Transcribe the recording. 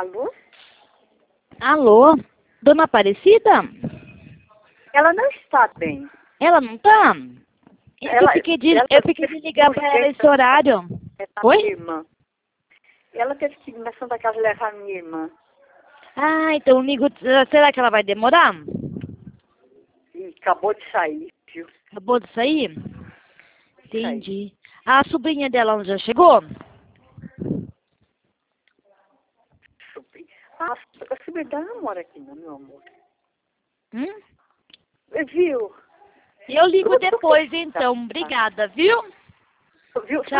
Alô? Alô? Dona Aparecida? Ela não está bem. Ela não tá? Eu fiquei de ligar para ela esse horário. Oi? Minha irmã. Ela teve que ir na Santa Casa levar minha irmã. Ah, então ligo. Será que ela vai demorar? E acabou de sair, viu? Acabou de sair? Entendi. A sobrinha dela já chegou? Ah, a sobrinha dela não mora aqui não, meu amor. Viu? Viu? Eu ligo depois, então. Obrigada, viu? Viu? Tchau.